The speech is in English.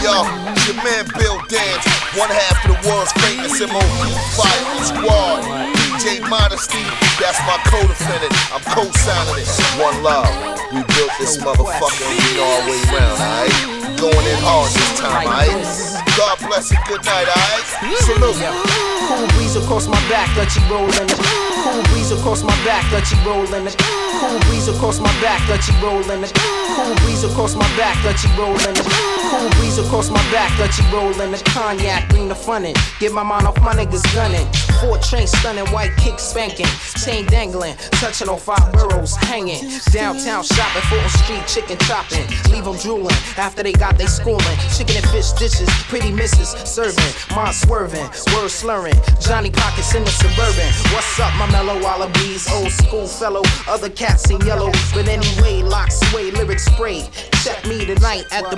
y'all, it's your man Bill Dance, one half of the world's famous MOP Fire Squad. DJ Modesty, that's my co-defendant. I'm co-signing it. One love. We built this motherfucker and we all the way around, alright? Going in hard this time, alright? God bless and good night, alright? Salute. Cool breeze across my back, Dutchy rolling it. Cool breeze across my back, Dutchy rolling it. Cool breeze across my back, Dutchy rolling it. Cool breeze across my back, Dutchy rolling it. Cool breeze across my back, Dutchy rolling it. Cognac, bring the fun in. Get my mind off my niggas gunning. 4 trains stunning, white kick spanking. Chain dangling, touching on 5 boroughs hanging. Downtown shopping, Fulton Street chicken chopping. Leave them drooling after they got they schooling. Chicken and fish dishes, pretty misses serving. Mind swerving, word slurring. Johnny Pockets in the Suburban. What's up, my mellow wallabies? Old school fellow, other cats in yellow. But anyway, lock sway, lyrics spray. Check me tonight at the